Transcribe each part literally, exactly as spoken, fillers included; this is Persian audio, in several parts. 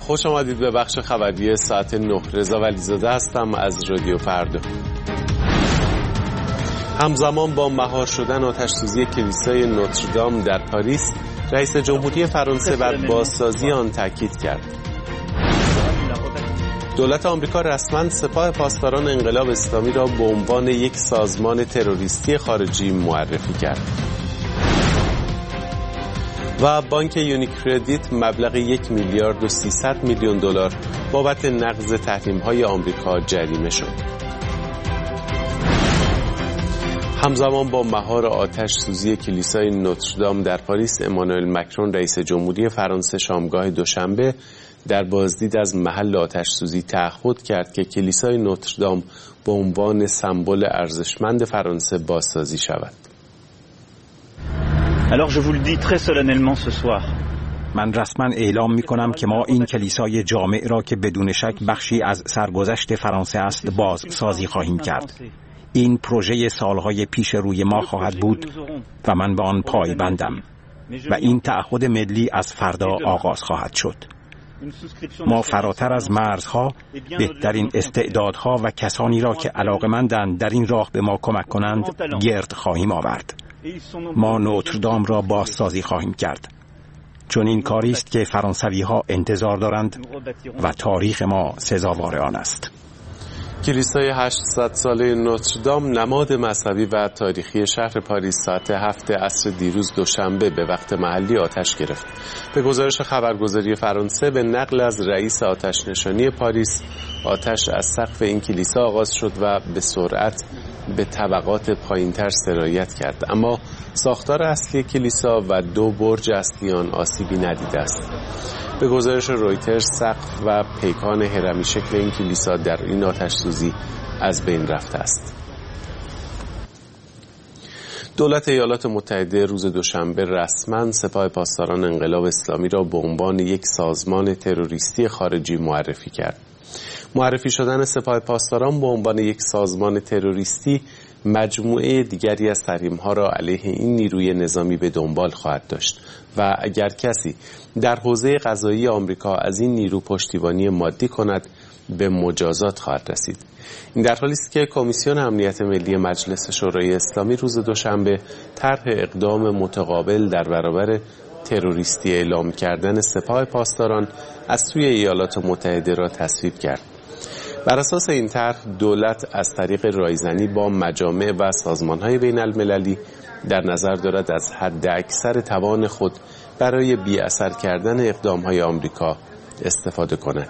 خوش آمدید به بخش خبری ساعت نه. رضا ولیزاده هستم از رادیو فردا. همزمان با مهار شدن آتش‌سوزی کلیسای نوتردام در پاریس، رئیس جمهوری فرانسه بر بازسازی آن تاکید کرد. دولت آمریکا رسما سپاه پاسداران انقلاب اسلامی را به عنوان یک سازمان تروریستی خارجی معرفی کرد. و بانک یونیکردیت مبلغ یک میلیارد و سیصد میلیون دلار بابت نقض تحریم‌های آمریکا جریمه شد. همزمان با مهار آتش سوزی کلیسای نوتردام در پاریس، امانوئل مکرون رئیس جمهوری فرانسه شامگاه دوشنبه در بازدید از محل آتش سوزی تعهد کرد که کلیسای نوتردام به عنوان سمبل ارزشمند فرانسه بازسازی شود. Alors je vous le dis très solennellement ce soir. من رسما اعلام می کنم که ما این کلیسای جامع را که بدون شک بخشی از سرگذشت فرانسه است بازسازی خواهیم کرد. این پروژه سالهای پیش روی ما خواهد بود و من به آن پایبندم و این تعهد ملی از فردا آغاز خواهد شد. ما فراتر از مرزها بهترین استعدادها و کسانی را که علاقه‌مندند در این راه به ما کمک کنند گرد خواهیم آورد. ما نوتردام را بازسازی خواهیم کرد، چون این کاری است که فرانسوی‌ها انتظار دارند و تاریخ ما سزاوار آن است. کلیسای هشتصد ساله نوتردام نماد مذهبی و تاریخی شهر پاریس ساعت هفت عصر دیروز دوشنبه به وقت محلی آتش گرفت. به گزارش خبرگزاری فرانسه به نقل از رئیس آتش نشانی پاریس، آتش از سقف این کلیسا آغاز شد و به سرعت به طبقات پایینتر سرایت کرد، اما ساختار اصلی کلیسا و دو برج اصلی آن آسیبی ندیده است. به گزارش رویترز، سقف و پیکان هرمی شکل این کلیسا در این آتش سوزی از بین رفته است. دولت ایالات متحده روز دوشنبه رسما سپاه پاسداران انقلاب اسلامی را به عنوان یک سازمان تروریستی خارجی معرفی کرد. معرفی شدن سپاه پاسداران به عنوان یک سازمان تروریستی مجموعه دیگری از تحریم‌ها را علیه این نیروی نظامی به دنبال خواهد داشت و اگر کسی در حوزه قضایی آمریکا از این نیرو پشتیبانی مادی کند به مجازات خواهد رسید. این در حالی است که کمیسیون امنیت ملی مجلس شورای اسلامی روز دوشنبه طرح اقدام متقابل در برابر تروریستی اعلام کردن سپاه پاسداران از سوی ایالات متحده را تصویب کرد. بر اساس این طرح دولت از طریق رایزنی با مجامع و سازمان‌های بین المللی در نظر دارد از حد اکثر توان خود برای بی اثر کردن اقدام‌های آمریکا استفاده کند.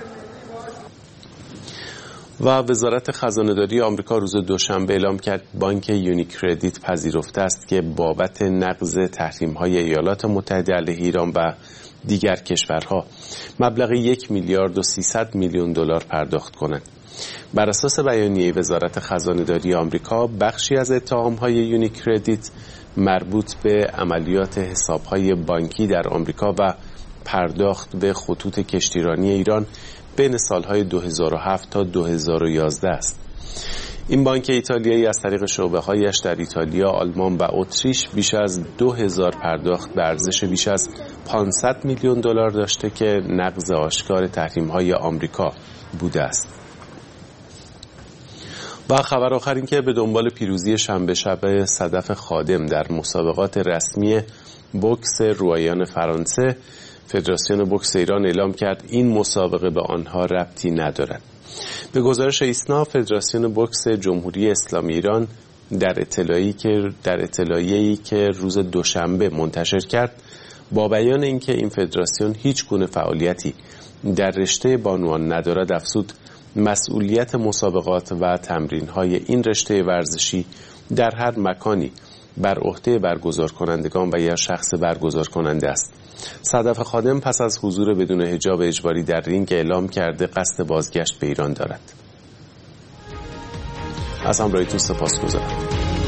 و وزارت خزانه‌داری آمریکا روز دوشنبه اعلام کرد بانک یونیکردیت پذیرفته است که بابت نقض تحریم‌های ایالات متحده علیه ایران و دیگر کشورها مبلغ یک میلیارد و سیصد میلیون دلار پرداخت کند. بر اساس بیانیه وزارت خزانه‌داری آمریکا، بخشی از اتهام‌های یونیکردیت مربوط به عملیات حساب‌های بانکی در آمریکا و پرداخت به خطوط کشتیرانی ایران بین سالهای دو هزار و هفت تا دو هزار و یازده است. این بانک ایتالیایی از طریق شعبه‌هایش در ایتالیا، آلمان و اتریش بیش از دو هزار پرداخت به ارزش بیش از پانصد میلیون دلار داشته که نقض آشکار تحریم‌های آمریکا بوده است. و خبر آخر این که به دنبال پیروزی شنبه شب صدف خادم در مسابقات رسمی بوکس روایان فرانسه، فدراسیون بوکس ایران اعلام کرد این مسابقه به آنها ربطی ندارد. به گزارش ایسنا، فدراسیون بوکس جمهوری اسلامی ایران در اطلاعیه‌ای که در اطلاعیه‌ای که روز دوشنبه منتشر کرد با بیان اینکه این فدراسیون هیچ گونه فعالیتی در رشته بانوان ندارد افزود مسئولیت مسابقات و تمرین‌های این رشته ورزشی در هر مکانی بر عهده برگزار کنندگان و یا شخص برگزار کننده است. صدف خادم پس از حضور بدون حجاب اجباری در رینگ اعلام کرده قصد بازگشت به ایران دارد. از همراهیتون سپاسگزارم.